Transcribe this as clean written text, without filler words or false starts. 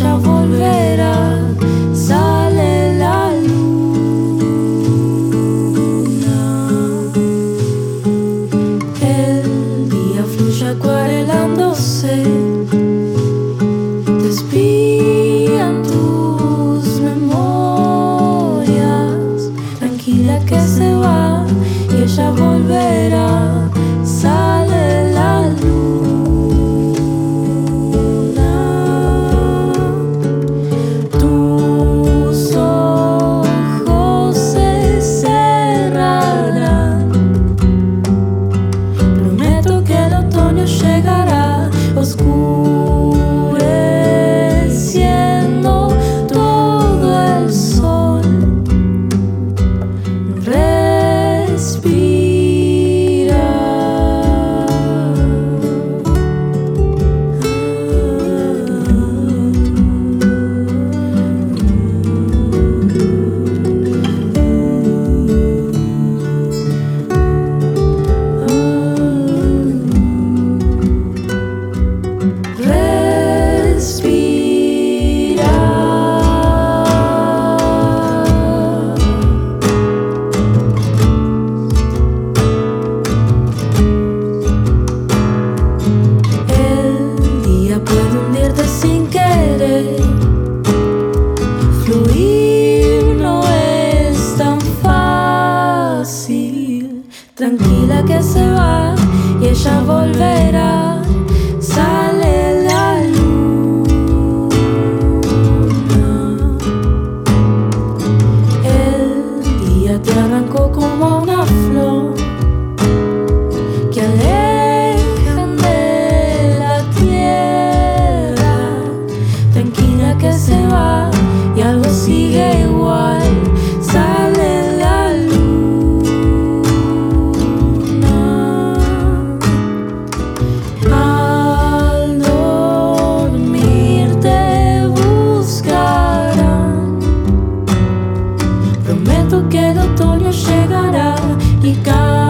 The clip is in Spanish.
ella volverá. Sale la luna, el día fluye acuarelándose, te espían tus memorias. Tranquila que se va y ella volverá. Sale la luna, tus ojos se cerrarán. Prometo que el otoño llegará, oscureciendo todo el sol. Sin querer, fluir no es tan fácil. Tranquila que se va y ella volverá. Sale la luna, el día te arrancó como una flor que alejan de la tierra. Tranquila que se va y algo sigue igual. Sale la luna, al dormir te buscarán. Prometo que el otoño llegará y